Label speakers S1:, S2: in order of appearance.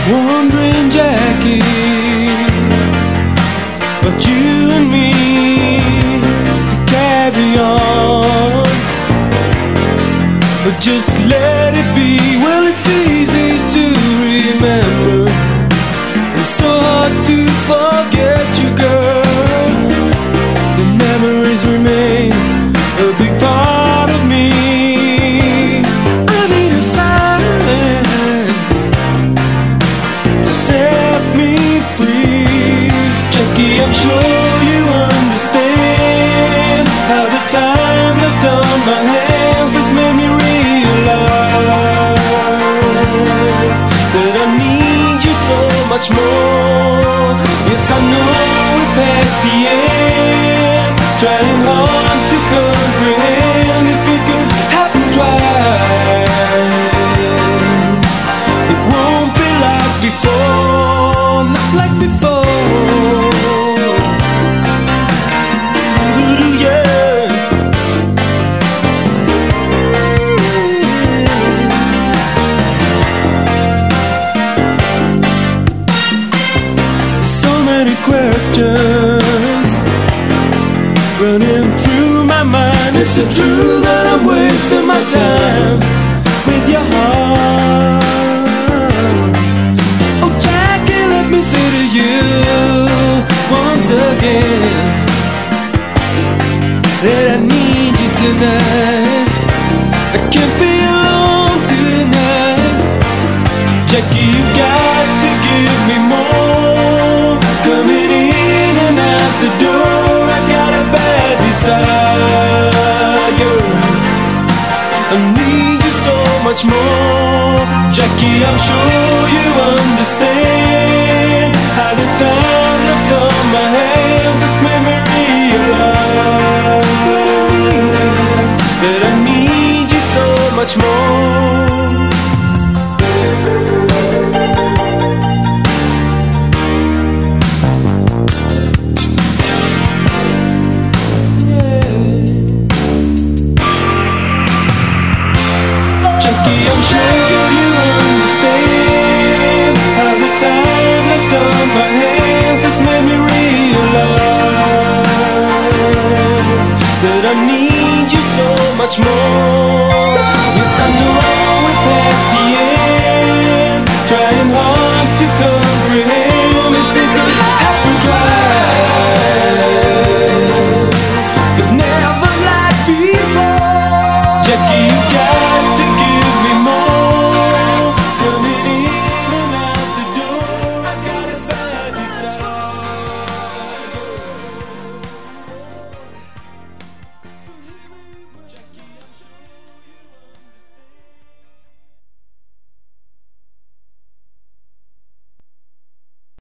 S1: Wondering, Jackie, about you and me to carry on, but just let it be. Well, it's easy to remember, it's so hard to forget you, girl. The memories remain a big part of me. I need a sign to set me free. Jackie, I'm sure you understand how the time left on my hands has made me realize that I need you so much more. Yes, I know we're past the end, trying hard to comprehend. If it could happen twice, it won't be like before, not like before. Ooh, yeah. So many questions running through my mind. Is it true that I'm wasting my time with your heart? Oh, Jackie, let me say to you once again that I need you tonight. I can't be alone tonight. Jackie, you got to give me more. Coming in and out the door, I got a bad desire. I need you so much more. Jackie, I'm sure you understand how the time left on my hands has made me realize that I need you so much more. I'm sure you understand how the time left on my hands has made me realize that I need you so much more.